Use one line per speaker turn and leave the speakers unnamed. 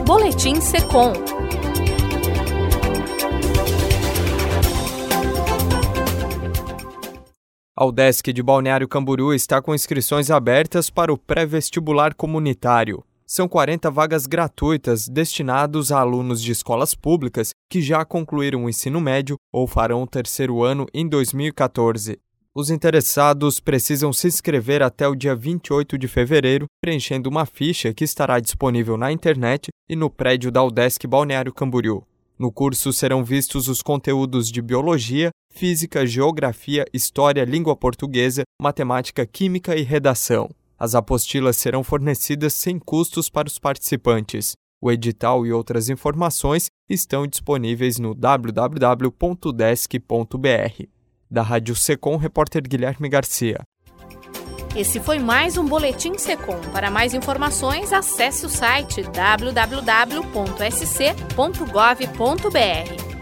Boletim Secom.
A UDESC de Balneário Camboriú está com inscrições abertas para o pré-vestibular comunitário. São 40 vagas gratuitas destinadas a alunos de escolas públicas que já concluíram o ensino médio ou farão o terceiro ano em 2014. Os interessados precisam se inscrever até o dia 28 de fevereiro, preenchendo uma ficha que estará disponível na internet e no prédio da UDESC Balneário Camboriú. No curso serão vistos os conteúdos de Biologia, Física, Geografia, História, Língua Portuguesa, Matemática, Química e Redação. As apostilas serão fornecidas sem custos para os participantes. O edital e outras informações estão disponíveis no www.udesc.br. Da Rádio Secom, repórter Guilherme Garcia.
Esse foi mais um Boletim Secom. Para mais informações, acesse o site www.sc.gov.br.